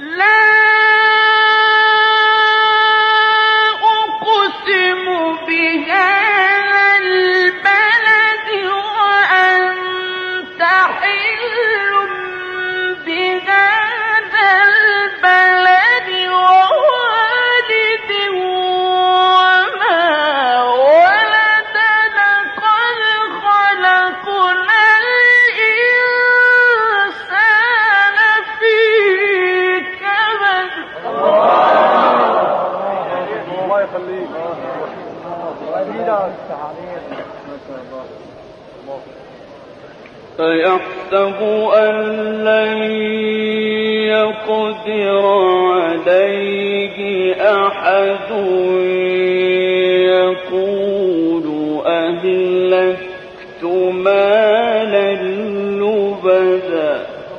فيحسب أن لن يقدر عليه أحد يقول أهلكت مالا لبدا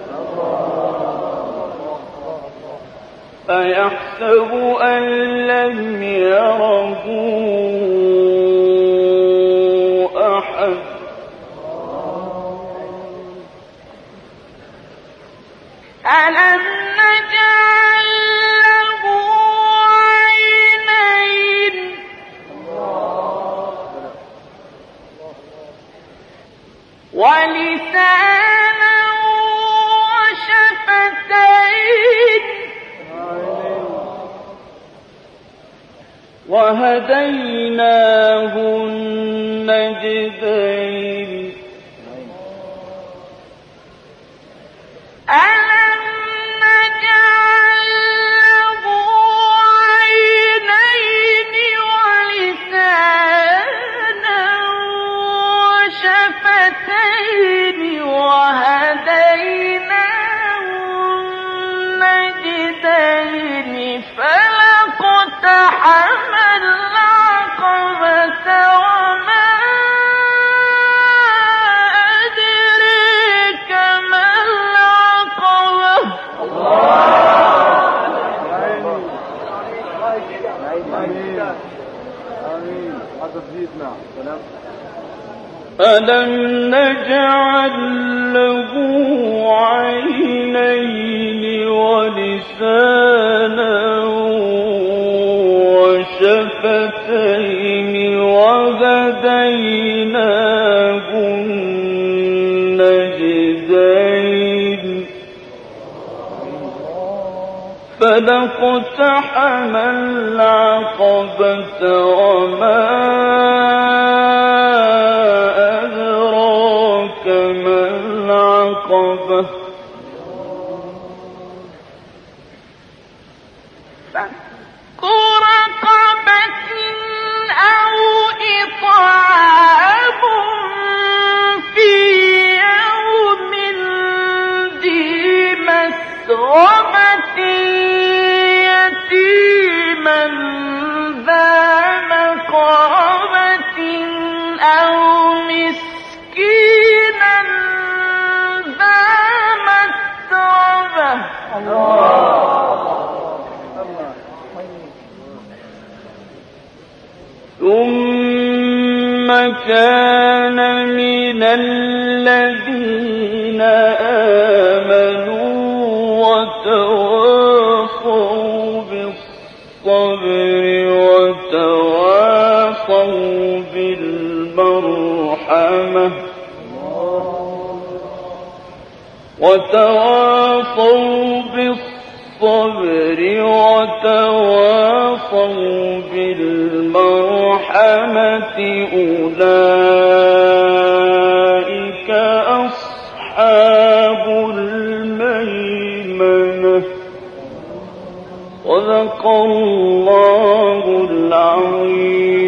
فيحسب أن لم يره أحد ألم نجعل له عينين ولسانا وشفتين وهديناه النجدين ألم نجعل له عينين ولسانا وشفتين وهديناه النجدين فلاقتحم العقبة وما أدريك ما العقبة ألم نجعل له عينين ولسانا وشفتين وهديناه النجدين فلاقتحم العقبة وما أدراك ما العقبة فك رقبة أو إطعام في يوم ذي مسغبة يتيما ذا مقربة أو مسكينا ذا متربة ثم كان من الذين آمنوا وتواصوا بالصبر وتواصوا بالمرحمة وتواصوا بالصبر وتواصوا بالمرحمة أولئك أصحاب الميمنة صدق الله العظيم.